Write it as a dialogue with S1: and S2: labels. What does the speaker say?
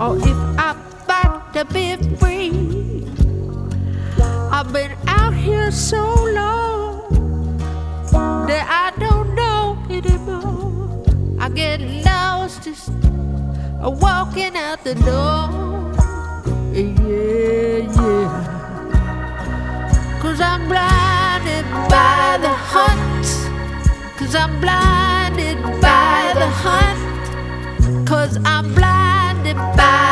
S1: or if I fight to be free. I've been out here so long that I don't know anymore. I get lost just walking out the door. Yeah, yeah. 'Cause I'm blinded by the hunt. 'Cause I'm blinded by the hunt. 'Cause I'm blinded by